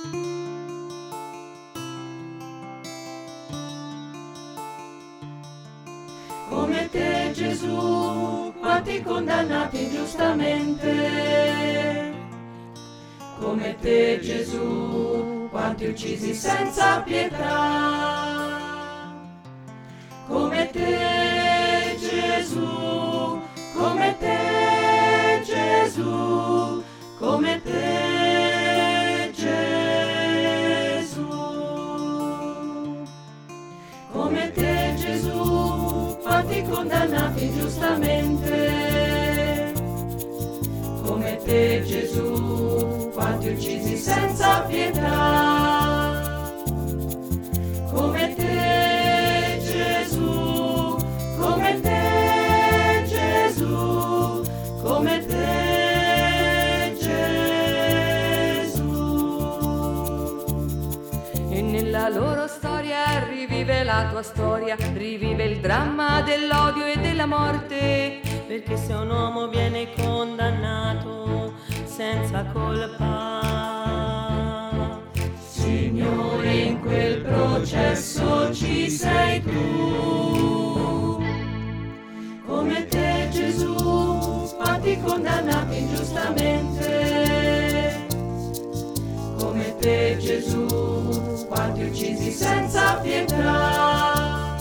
Come te Gesù, quanti condannati ingiustamente. Come te Gesù, quanti uccisi senza pietà. Come te Gesù, come te Gesù, come te Gesù. Come te Gesù, quanti condannati ingiustamente. Come te Gesù, quanti uccisi senza pietà. Come te Gesù, come te Gesù, come te Gesù. E nella loro storia rivive la tua storia, rivive il dramma dell'odio e della morte. Perché se un uomo viene condannato senza colpa, Signore, in quel processo ci sei tu. Come te Gesù, quanti condannati ingiustamente. Come te Gesù, quanti uccisi senza pietà.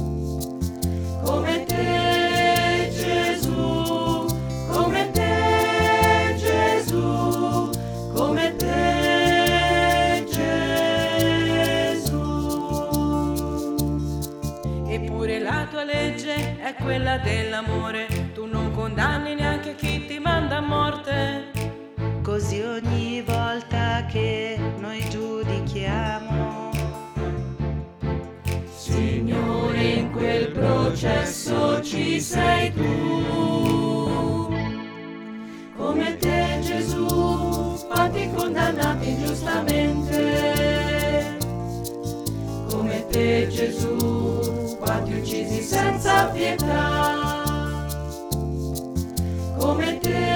Come te Gesù, come te Gesù, come te Gesù. eppure la tua legge è quella dell'amore. Tu non condanni neanche chi ti manda a morte. Così ogni volta che noi giudichiamo, Signore, in quel processo ci sei tu. Come te Gesù, quanti condannati ingiustamente. Come te Gesù, quanti uccisi senza pietà. Come te